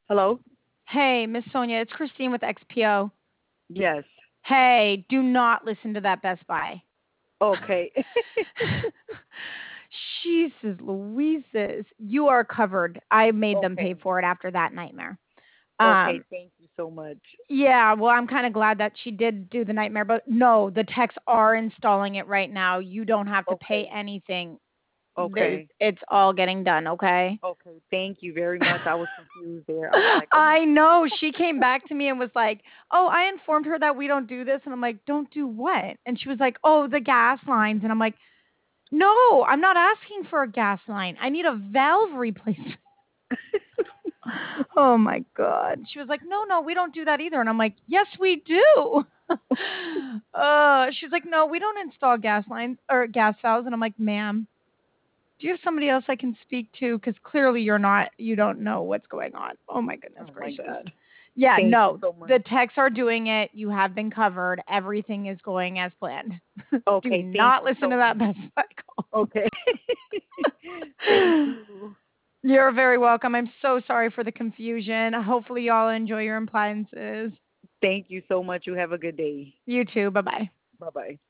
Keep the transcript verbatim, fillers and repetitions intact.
Hello? Hey, Miss Sonia, it's Christine with X P O. Yes. Hey, do not listen to that Best Buy. Okay. Jesus Louises. You are covered. I made them pay Okay. for it after that nightmare. Okay. Um, Thank you so much. yeah, well, I'm kind of glad that she did do the nightmare, but no, the techs are installing it right now. You don't have to pay Okay. anything. There's, Okay. it's all getting done, okay? Okay. Thank you very much. I was confused there. I was like, oh my I know. She came back to me and was like, "Oh, I informed her that we don't do this." And I'm like, "Don't do what?" And she was like, "Oh, the gas lines." And I'm like, "No, I'm not asking for a gas line. I need a valve replacement." Oh my god. She was like, "No, no, we don't do that either." And I'm like, "Yes, we do." uh, she's like, "No, we don't install gas lines or gas valves." And I'm like, "Ma'am, do you have somebody else I can speak to? Because clearly you're not, you don't know what's going on." Oh my goodness oh my gracious. God. Yeah, Thank you no, so the much. techs are doing it. You have been covered. Everything is going as planned. Do Okay. Thank not you listen to so that much. Best Buy call. Okay. Thank you. You're very welcome. I'm so sorry for the confusion. Hopefully, y'all enjoy your appliances. Thank you so much. You have a good day. You too. Bye bye. Bye bye.